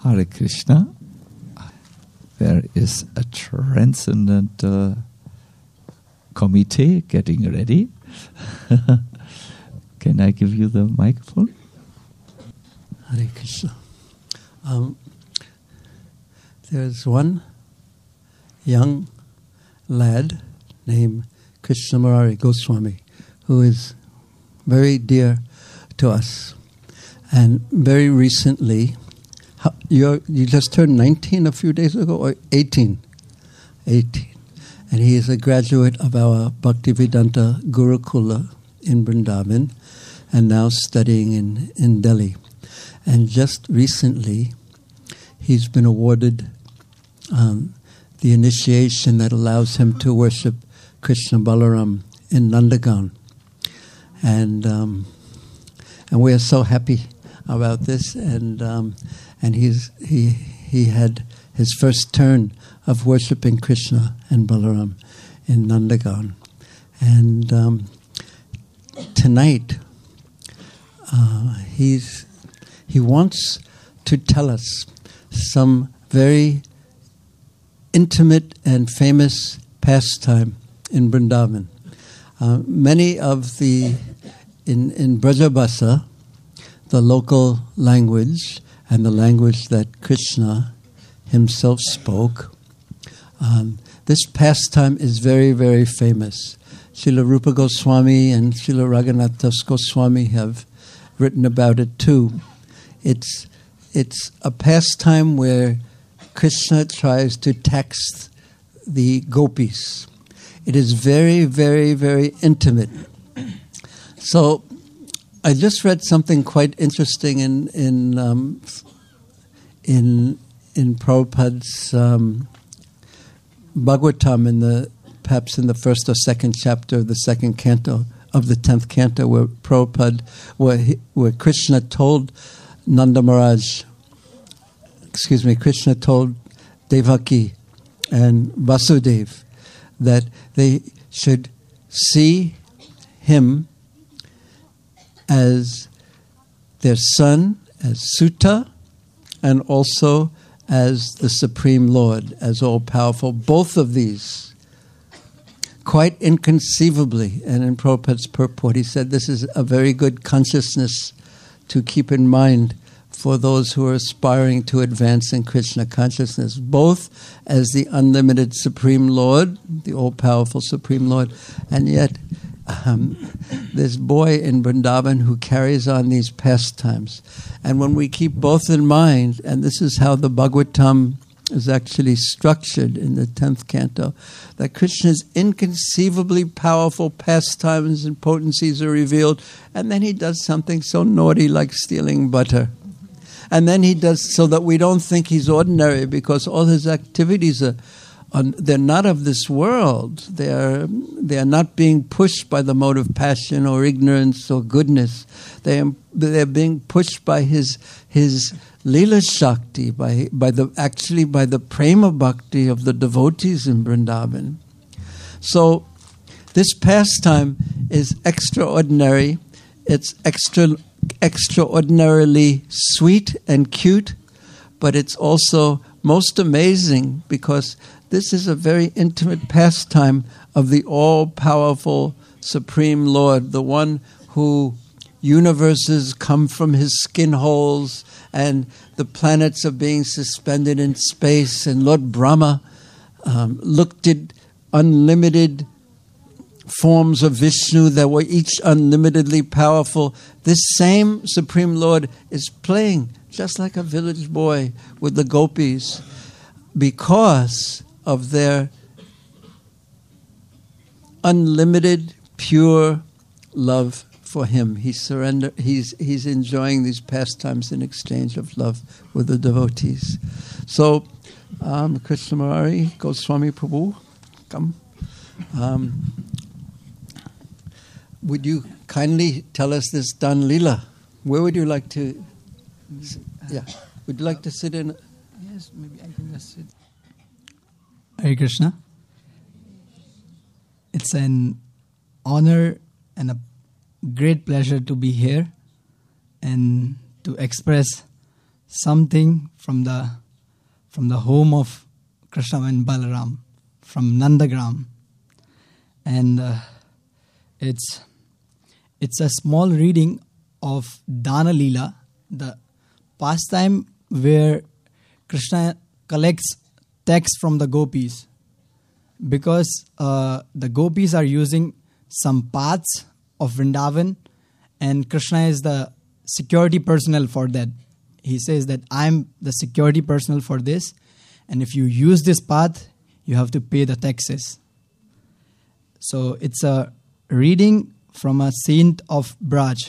Hare Krishna. There is a transcendent committee getting ready. Can I give you the microphone? Hare Krishna. There's one young lad named Krishna Murari Goswami who is very dear to us. And very recently, you just turned 19 a few days ago, or 18? 18. And he is a graduate of our Bhaktivedanta Gurukula in Vrindavan and now studying in Delhi. And just recently, he's been awarded the initiation that allows him to worship Krishna Balaram in Nandagan. And we are so happy about this. And he had his first turn of worshiping Krishna and Balaram in Nandagan. And tonight, he wants to tell us some very intimate and famous pastime in Vrindavan. Many of in Brajabhasa, the local language and the language that Krishna himself spoke, this pastime is very, very famous. Srila Rupa Goswami and Srila Raghunath Goswami have written about it too. It's a pastime where Krishna tries to tax the gopis. It is very, very, very intimate. So I just read something quite interesting in Prabhupada's Bhagavatam, perhaps in the first or second chapter of the second canto of the 10th canto, where Prabhupada, where Krishna told Krishna told Devaki and Vasudeva that they should see him as their son, as Sutta, and also as the Supreme Lord, as all-powerful. Both of these, quite inconceivably, and in Prabhupada's purport, he said this is a very good consciousness to keep in mind for those who are aspiring to advance in Krishna consciousness, both as the unlimited Supreme Lord, the all-powerful Supreme Lord, and yet this boy in Vrindavan who carries on these pastimes. And when we keep both in mind, and this is how the Bhagavatam is actually structured in the 10th canto, that Krishna's inconceivably powerful pastimes and potencies are revealed, and then he does something so naughty like stealing butter. And then he does so that we don't think he's ordinary, because all his activities they're not of this world. They are not being pushed by the mode of passion or ignorance or goodness. They're being pushed by his Leela Shakti, by the prema bhakti of the devotees in Vrindavan. So this pastime is extraordinary. It's extraordinarily sweet and cute, but it's also most amazing because this is a very intimate pastime of the all-powerful Supreme Lord, the one who universes come from his skin holes and the planets are being suspended in space, and Lord Brahma looked at unlimited forms of Vishnu that were each unlimitedly powerful. This same Supreme Lord is playing just like a village boy with the gopis because of their unlimited, pure love for him. He's enjoying these pastimes in exchange of love with the devotees. So, Krishna Murari Goswami Prabhu, come. Would you kindly tell us this Dan Leela? Where would you like to? Would you like to sit in? Yes, maybe I can just sit. Hare Krishna. It's an honor and a great pleasure to be here and to express something from the home of Krishna and Balaram, from Nandagram, and it's a small reading of Dana Leela, the pastime where Krishna collects texts from the gopis, because the gopis are using some paths of Vrindavan, and Krishna is the security personnel for that. He says that I'm the security personnel for this, and if you use this path, you have to pay the taxes. So it's a reading from a saint of Braj,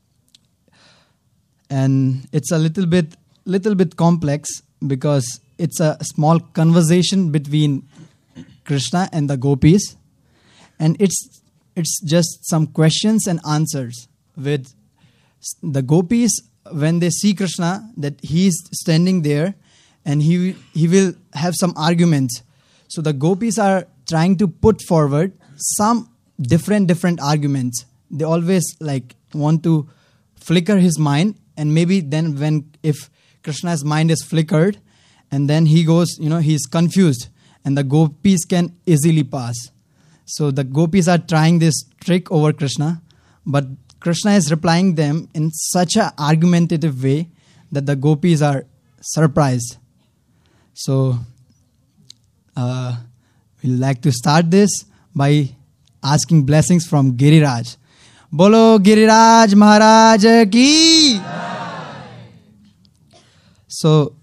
and it's a little bit complex because it's a small conversation between Krishna and the gopis, and it's just some questions and answers with the gopis. When they see Krishna, that he is standing there and he will have some arguments. So the gopis are trying to put forward some different arguments. They always want to flicker his mind, and maybe then if Krishna's mind is flickered and then he goes, he's confused, and the gopis can easily pass. So the gopis are trying this trick over Krishna, but Krishna is replying them in such an argumentative way that the gopis are surprised. So we'd like to start this by asking blessings from Giriraj. Bolo Giriraj Maharaj ki! So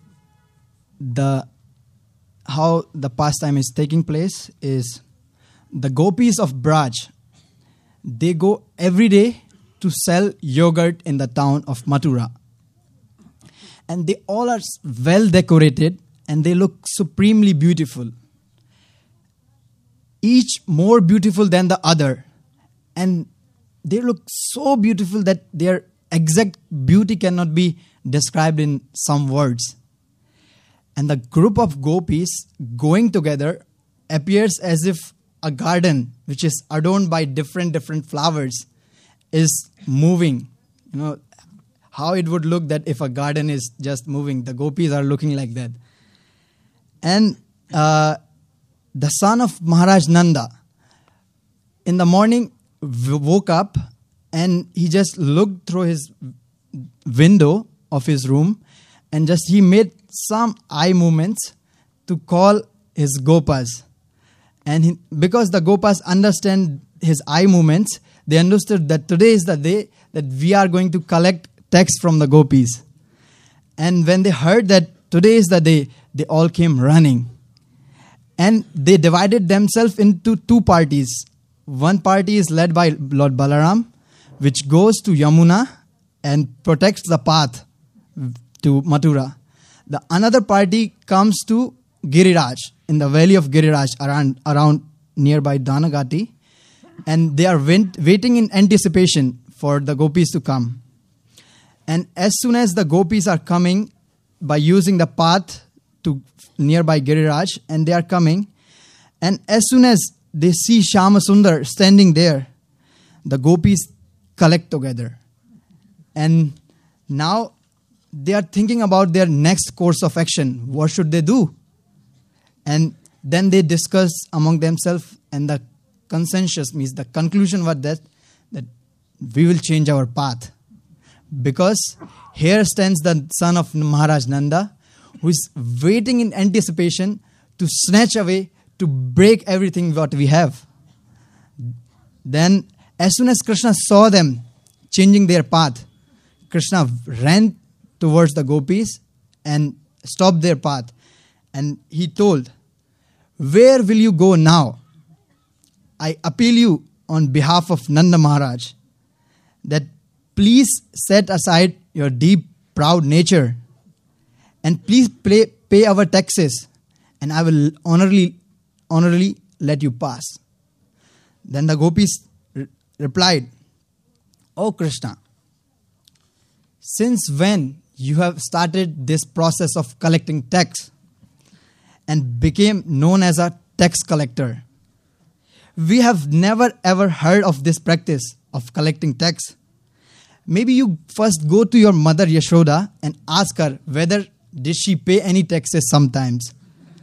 how the pastime is taking place is the gopis of Braj, they go every day to sell yogurt in the town of Mathura. And they all are well decorated and they look supremely beautiful. Each more beautiful than the other. And they look so beautiful that their exact beauty cannot be described in some words. And the group of gopis going together appears as if a garden which is adorned by different flowers is moving. How it would look that if a garden is just moving. The gopis are looking like that. And the son of Maharaj Nanda, in the morning, woke up and he just looked through his window of his room and he made some eye movements to call his gopas. And because the gopas understand his eye movements, they understood that today is the day that we are going to collect tax from the gopis. And when they heard that today is the day, they all came running. And they divided themselves into two parties. One party is led by Lord Balaram, which goes to Yamuna and protects the path to Mathura. The another party comes to Giriraj, in the valley of Giriraj, around nearby Danagati. And they are waiting in anticipation for the gopis to come. And as soon as the gopis are coming by using the path to nearby Giriraj, and they are coming, and as soon as they see Shyamasundar standing there, the gopis collect together. And now they are thinking about their next course of action. What should they do? And then they discuss among themselves, and the consensus means the conclusion was that we will change our path. Because here stands the son of Maharaj Nanda, who is waiting in anticipation to snatch away, to break everything what we have. Then, as soon as Krishna saw them changing their path, Krishna ran towards the gopis and stopped their path. And he told, "Where will you go now? I appeal you on behalf of Nanda Maharaj that please set aside your deep, proud nature and please pay our taxes, and I will honorably let you pass." Then the gopis replied, "O Krishna, since when you have started this process of collecting tax and became known as a tax collector? We have never ever heard of this practice of collecting tax. maybe you first go to your mother Yashoda and ask her whether did she pay any taxes sometimes.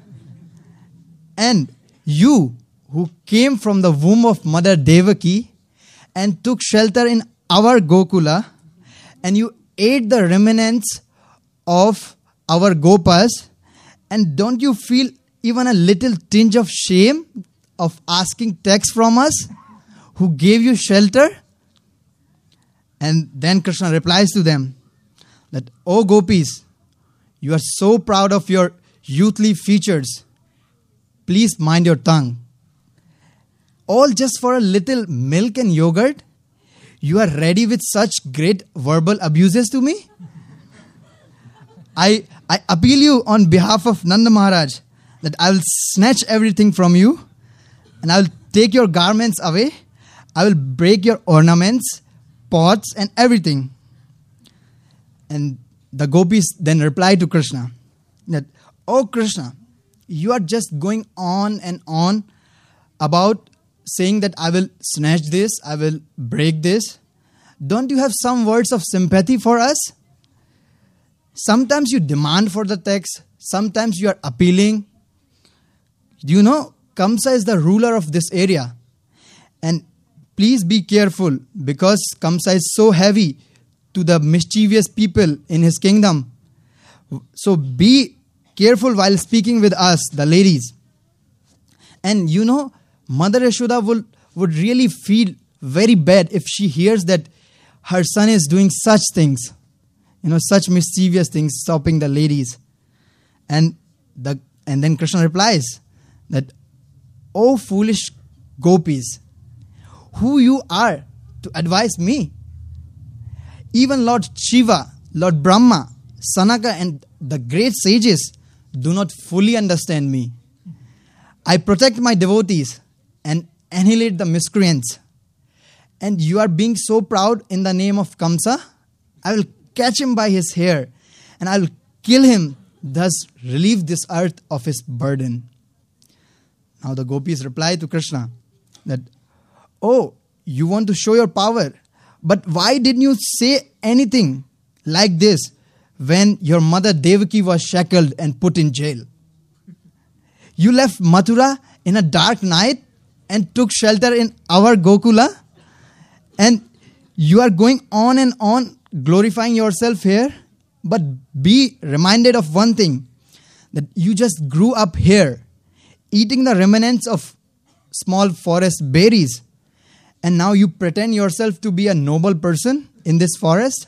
And you who came from the womb of Mother Devaki and took shelter in our Gokula, and you ate the remnants of our Gopas, and don't you feel even a little tinge of shame of asking tax from us who gave you shelter? And then Krishna replies to them that, "O gopis, you are so proud of your youthly features. Please mind your tongue. All just for a little milk and yogurt? You are ready with such great verbal abuses to me? I appeal you on behalf of Nanda Maharaj that I will snatch everything from you and I will take your garments away. I will break your ornaments, pots and everything." And the gopis then reply to Krishna that, "Oh Krishna, you are just going on and on about saying that I will snatch this, I will break this. Don't you have some words of sympathy for us? Sometimes you demand for the tax, sometimes you are appealing. You know, Kamsa is the ruler of this area. And please be careful because Kamsa is so heavy to the mischievous people in his kingdom. So be careful while speaking with us, the ladies." And you know, Mother Yashoda would really feel very bad if she hears that her son is doing such things, such mischievous things, stopping the ladies. And then Krishna replies that, "O foolish gopis, who you are to advise me? Even Lord Shiva, Lord Brahma, Sanaka and the great sages do not fully understand me. I protect my devotees and annihilate the miscreants. And you are being so proud in the name of Kamsa? I will catch him by his hair and I will kill him, thus relieve this earth of his burden." Now the gopis reply to Krishna that, "Oh, you want to show your power, but why didn't you say anything like this when your mother Devaki was shackled and put in jail? You left Mathura in a dark night and took shelter in our Gokula, and you are going on and on glorifying yourself here. But be reminded of one thing, that you just grew up here, eating the remnants of small forest berries, and now you pretend yourself to be a noble person in this forest?"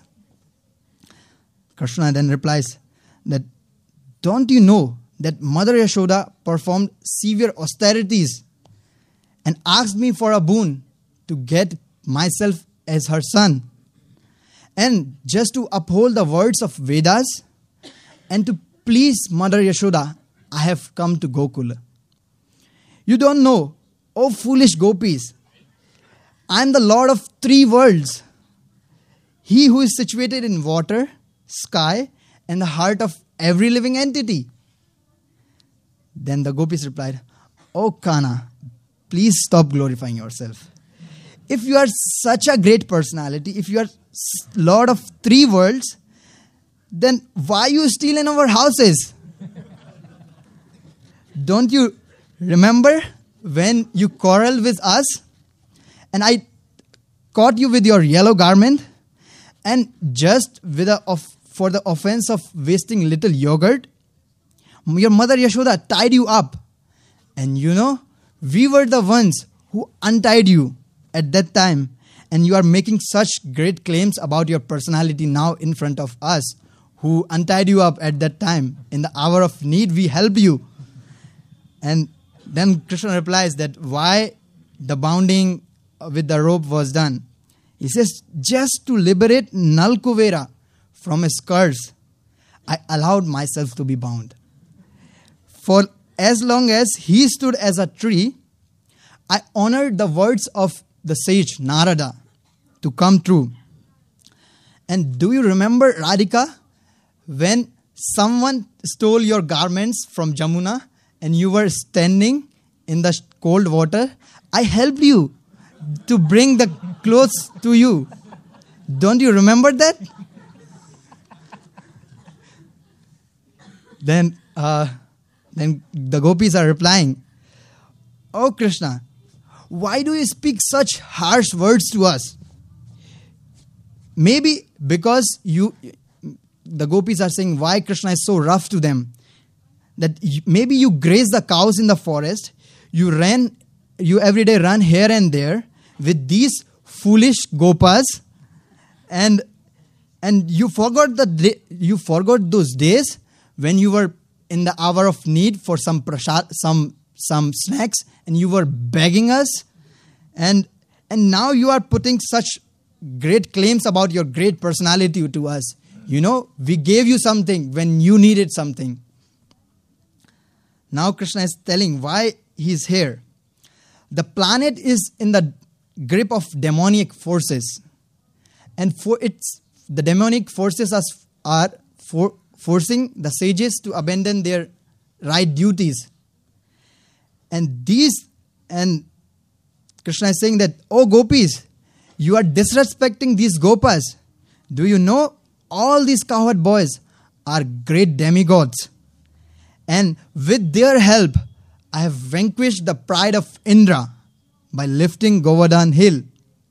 Krishna then replies that, "Don't you know that Mother Yashoda performed severe austerities and asked me for a boon to get myself as her son? And just to uphold the words of Vedas and to please Mother Yashoda, I have come to Gokula. You don't know, oh foolish gopis, I am the Lord of 3 worlds. He who is situated in water, sky, and the heart of every living entity." Then the gopis replied, "Oh Kana, please stop glorifying yourself. If you are such a great personality, if you are Lord of 3 worlds, then why you still in our houses? Don't you remember when you quarreled with us and I caught you with your yellow garment, and just for the offense of wasting little yogurt, your mother Yashoda tied you up, and we were the ones who untied you at that time, and you are making such great claims about your personality now in front of us who untied you up at that time. In the hour of need, we helped you." And then Krishna replies that why the bounding with the rope was done. He says, "Just to liberate Nalkuvera from his curse, I allowed myself to be bound. For as long as he stood as a tree, I honored the words of the sage Narada to come true. And do you remember, Radhika, when someone stole your garments from Jamuna and you were standing in the cold water? I helped you to bring the clothes to you. Don't you remember that? Then the gopis are replying, "Oh Krishna, why do you speak such harsh words to us?" Maybe because the gopis are saying why Krishna is so rough to them. That maybe you graze the cows in the forest, you every day run here and there with these foolish gopas, and you forgot those days when you were in the hour of need for some prasad, some snacks, and you were begging us, and now you are putting such great claims about your great personality to us. We gave you something when you needed something. Now Krishna is telling why he is here. The planet is in the grip of demonic forces, and the demonic forces are forcing the sages to abandon their right duties. And Krishna is saying that, "Oh gopis, you are disrespecting these gopas. Do you know all these cowherd boys are great demigods? And with their help, I have vanquished the pride of Indra by lifting Govardhan hill."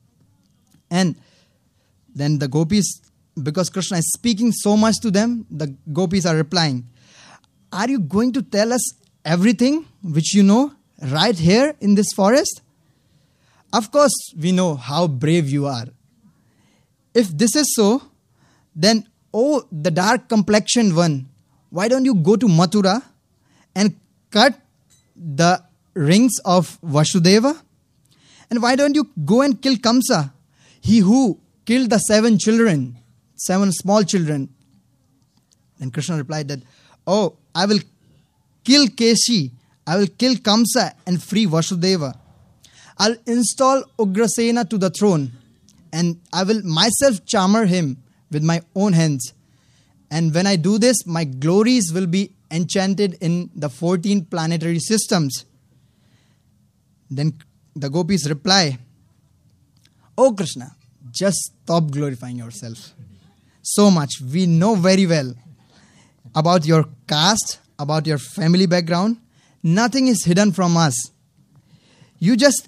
And then the gopis, because Krishna is speaking so much to them, the gopis are replying, "Are you going to tell us everything which you know right here in this forest? Of course, we know how brave you are. If this is so, then, oh, the dark complexioned one, why don't you go to Mathura and cut the rings of Vasudeva? And why don't you go and kill Kamsa, he who killed the 7 small children?" Then Krishna replied that, "Oh, I will kill Keshi, I will kill Kamsa and free Vasudeva. I'll install Ugrasena to the throne, and I will myself charmer him with my own hands. And when I do this, my glories will be enchanted in the 14 planetary systems." Then the gopis reply, "Oh Krishna, just stop glorifying yourself so much. We know very well about your caste, about your family background. Nothing is hidden from us. You just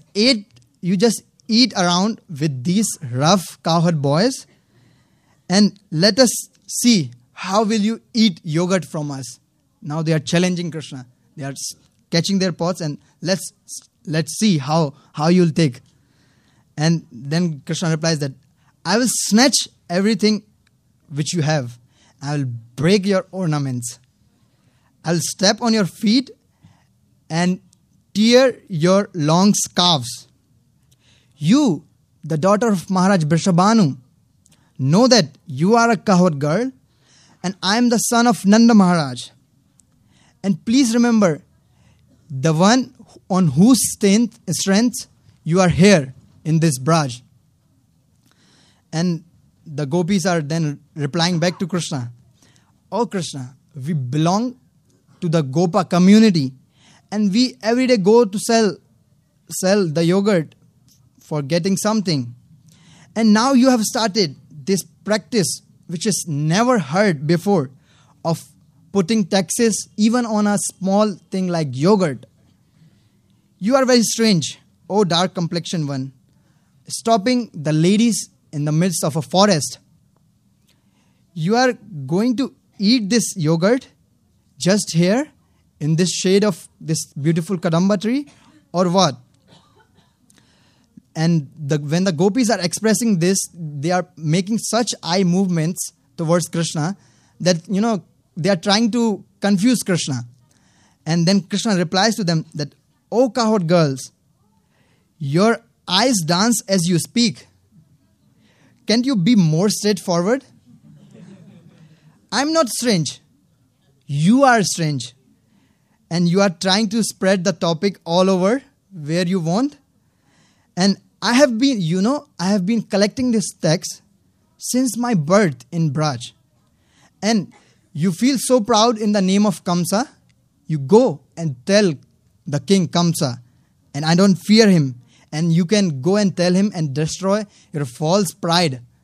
eat around with these rough cowherd boys, and let us see how will you eat yogurt from us." Now they are challenging Krishna. They are catching their pots, and let's see how you'll take. And then Krishna replies that, "I will snatch everything which you have. I will break your ornaments. I will step on your feet and tear your long scarves. You, the daughter of Maharaj Vrishabhanu, know that you are a cowherd girl, and I am the son of Nanda Maharaj. And please remember, the one on whose strength you are here in this Braj." And the gopis are then replying back to Krishna, "Oh Krishna, we belong to the Gopa community, and we every day go to sell the yogurt for getting something. And now you have started this practice which is never heard before of putting taxes even on a small thing like yogurt. You are very strange, O dark complexioned one, stopping the ladies in the midst of a forest. You are going to eat this yogurt just here in this shade of this beautiful Kadamba tree, or what?" And when the gopis are expressing this, they are making such eye movements towards Krishna that, they are trying to confuse Krishna. And then Krishna replies to them that, "Oh cowherd girls, your eyes dance as you speak. Can't you be more straightforward? I'm not strange. You are strange. And you are trying to spread the topic all over where you want. And I have been collecting this text since my birth in Braj. And you feel so proud in the name of Kamsa. You go and tell the king Kamsa, and I don't fear him. And you can go and tell him and destroy your false pride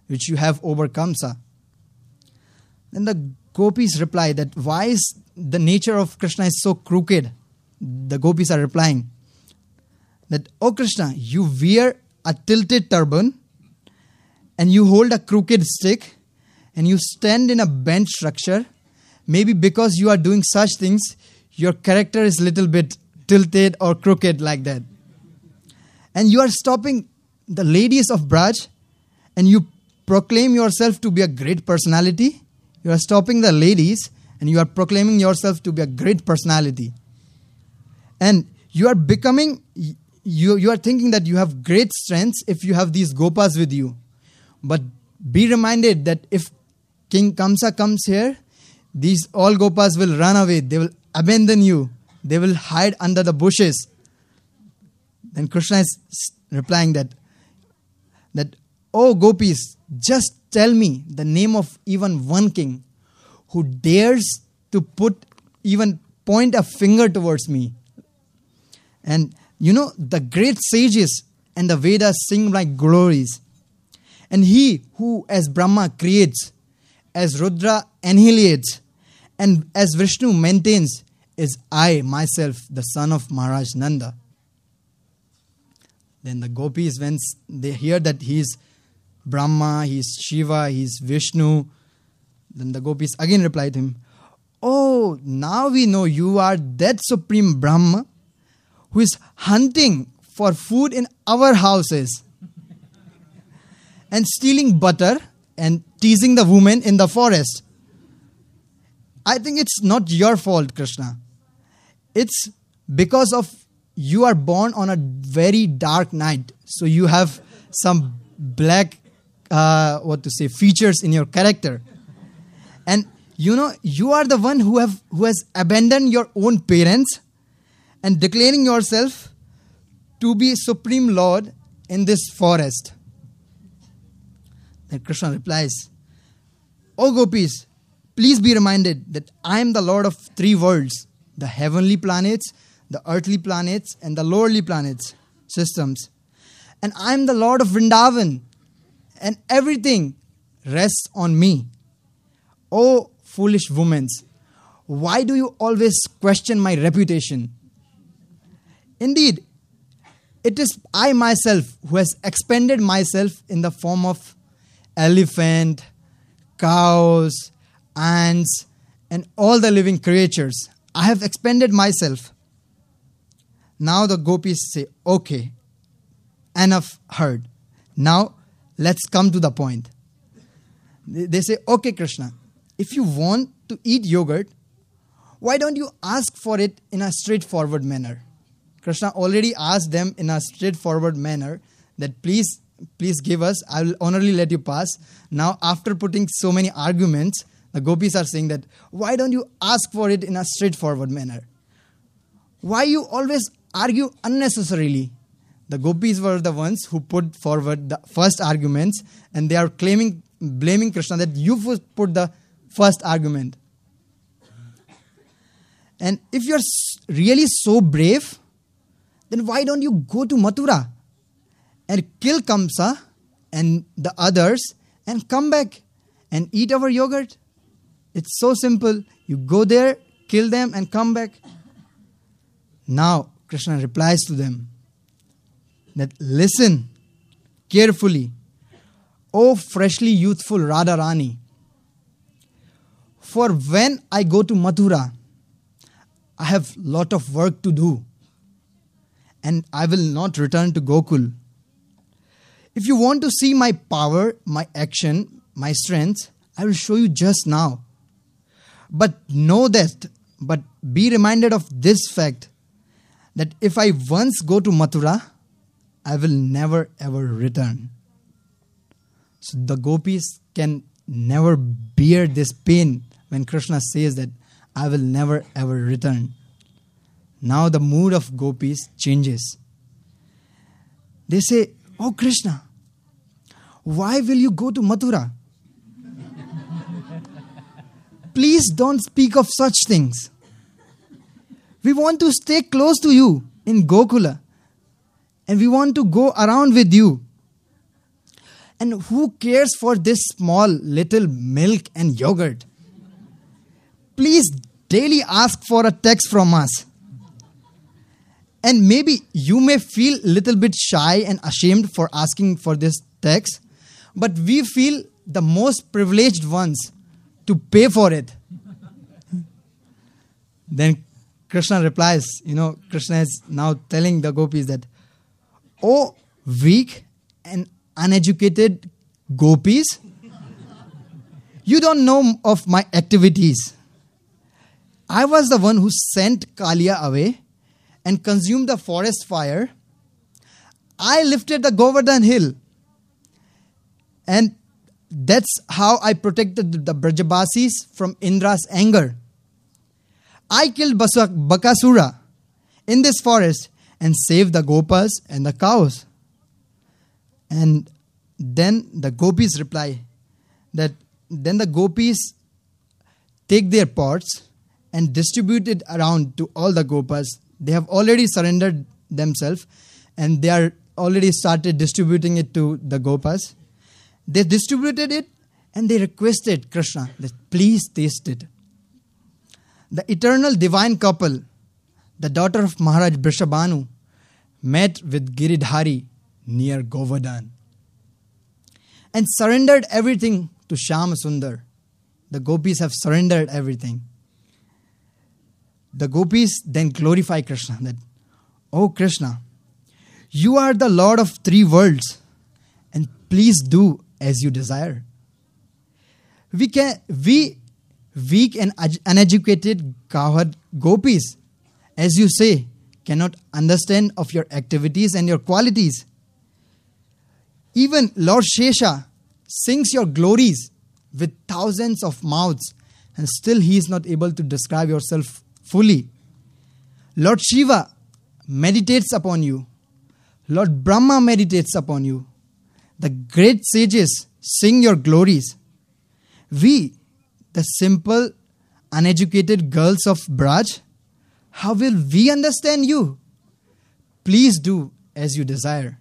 which you have over Kamsa. Then the gopis reply that why is the nature of Krishna is so crooked? The gopis are replying that, "Oh Krishna, you wear a tilted turban and you hold a crooked stick and you stand in a bent structure. Maybe because you are doing such things, your character is little bit tilted or crooked like that. And you are stopping the ladies of Braj and you proclaim yourself to be a great personality. You are stopping the ladies and you are proclaiming yourself to be a great personality. And you are becoming, you are thinking that you have great strengths if you have these gopas with you. But be reminded that if King Kamsa comes here, these all gopas will run away. They will abandon you. They will hide under the bushes." Then Krishna is replying that, "Oh gopis, just tell me the name of even one king who dares to point a finger towards me." And the great sages and the Vedas sing my glories. And he who as Brahma creates, as Rudra annihilates, and as Vishnu maintains, is I myself, the son of Maharaj Nanda. Then the gopis, when they hear that he is Brahma, he is Shiva, he is Vishnu, then the gopis again reply to him, "Oh, now we know you are that supreme Brahma who is hunting for food in our houses and stealing butter and teasing the women in the forest. I think it's not your fault, Krishna. It's because of you are born on a very dark night. So you have some black, features in your character. And you are the one who has abandoned your own parents and declaring yourself to be Supreme Lord in this forest." Then Krishna replies, "O gopis, please be reminded that I am the Lord of three worlds, the heavenly planets, the earthly planets, and the lowly planets systems. And I am the Lord of Vrindavan, and everything rests on me. O foolish women, why do you always question my reputation? Indeed, it is I myself who has expended myself in the form of elephant, cows, ants, and all the living creatures. I have expended myself." Now the gopis say, "Okay, enough heard. Now let's come to the point." They say, "Okay, Krishna, if you want to eat yogurt, why don't you ask for it in a straightforward manner?" Krishna already asked them in a straightforward manner that please give us, I will honorably let you pass. Now after putting so many arguments, the gopis are saying that, why don't you ask for it in a straightforward manner? Why you always argue unnecessarily? The gopis were the ones who put forward the first arguments, and they are blaming Krishna that you put the first argument. And if you're really so brave, then why don't you go to Mathura and kill Kamsa and the others and come back and eat our yogurt? It's so simple. You go there, kill them and come back. Now Krishna replies to them that listen carefully, O freshly youthful Radharani. For when I go to Mathura, I have lot of work to do and I will not return to Gokul. If you want to see my power, my action, my strength, I will show you just now. But be reminded of this fact, that if I once go to Mathura, I will never ever return. So the gopis can never bear this pain when Krishna says that I will never ever return. Now the mood of gopis changes. They say, "Oh Krishna, why will you go to Mathura? Please don't speak of such things. We want to stay close to you in Gokula and we want to go around with you. And who cares for this small little milk and yogurt? Please daily ask for a text from us. And maybe you may feel a little bit shy and ashamed for asking for this text, but we feel the most privileged ones to pay for it. Then Krishna replies, Krishna is now telling the gopis that, oh, weak and uneducated gopis, you don't know of my activities. I was the one who sent Kalia away and consumed the forest fire. I lifted the Govardhan hill. And that's how I protected the Brajabasis from Indra's anger. I killed Bakasura in this forest and saved the Gopas and the cows. And then the gopis reply that then the gopis take their pots and distribute it around to all the Gopas. They have already surrendered themselves and they are already started distributing it to the Gopas. They distributed it and they requested Krishna that please taste it. The eternal divine couple, the daughter of Maharaj Brishabhanu, met with Giridhari near Govardhan and surrendered everything to Shyama Sundar. The gopis have surrendered everything. The gopis then glorify Krishna that, oh Krishna, you are the Lord of 3 worlds and please do as you desire. We weak and uneducated cowherd gopis, as you say, cannot understand of your activities and your qualities. Even Lord Shesha sings your glories with thousands of mouths and still he is not able to describe yourself fully. Lord Shiva meditates upon you. Lord Brahma meditates upon you. The great sages sing your glories. We, the simple, uneducated girls of Braj, how will we understand you? Please do as you desire.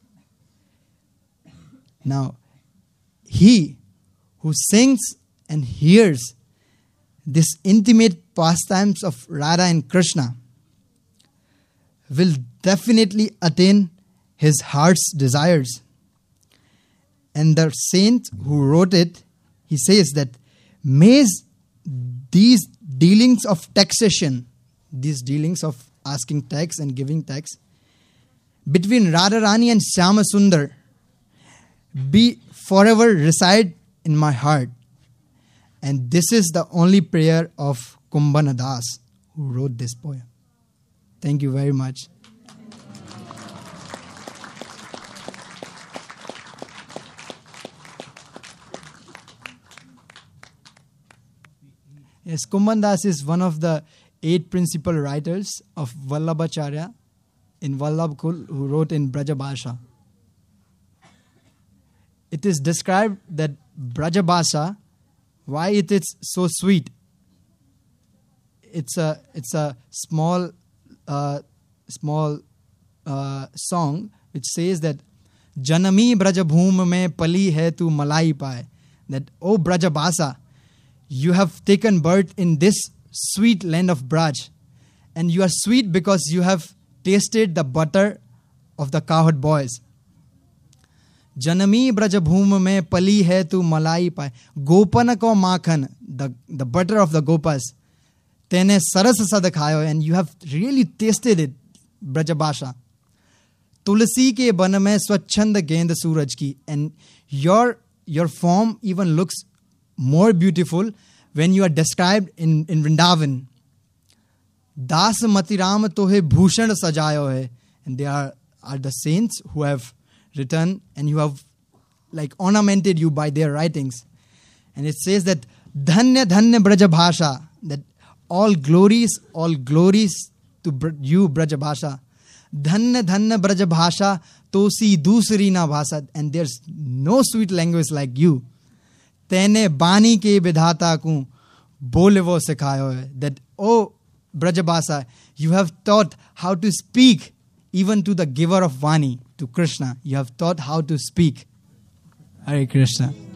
Now, he who sings and hears this intimate pastimes of Radha and Krishna will definitely attain his heart's desires. And the saint who wrote it, he says that may these dealings of taxation, these dealings of asking tax and giving tax between Radharani and Shyama Sundar be forever reside in my heart. And this is the only prayer of Kumbhana Das, who wrote this poem. Thank you very much. Yes, Kumbhana Das is one of the 8 principal writers of Vallabhacharya in Vallabhkul, who wrote in Brajabhasha. It is described that Brajabhasha, why it is so sweet. It's a small song which says that Janami Brajabhum mein pali hai tu malai pae. That, oh Brajabhasa, you have taken birth in this sweet land of Braj. And you are sweet because you have tasted the butter of the cowherd boys. Janami Brajabhum mein pali hai tu malai pae. Gopana ko makhan, the butter of the Gopas. Tene saras sad khayo, and you have really tasted it, Brajabhasha. Tulsi ke ban mein swachhand gend suraj ki. And your form even looks more beautiful when you are described in Vrindavan. Das Matiram tohe bhushan sajayo hai. And they are the saints who have written and you have like ornamented you by their writings. And it says that Dhanya Dhanya Brajabhasha, that all glories to you Brajabhasha. Dhanya Dhanya Brajabhasha tosi dusri na bhasa. And there's no sweet language like you. Tene bani ke vidhata ku bolevo sikhayo hai. That, oh Brajabhasa, you have taught how to speak even to the giver of Vani, to Krishna. You have taught how to speak. Hare Krishna.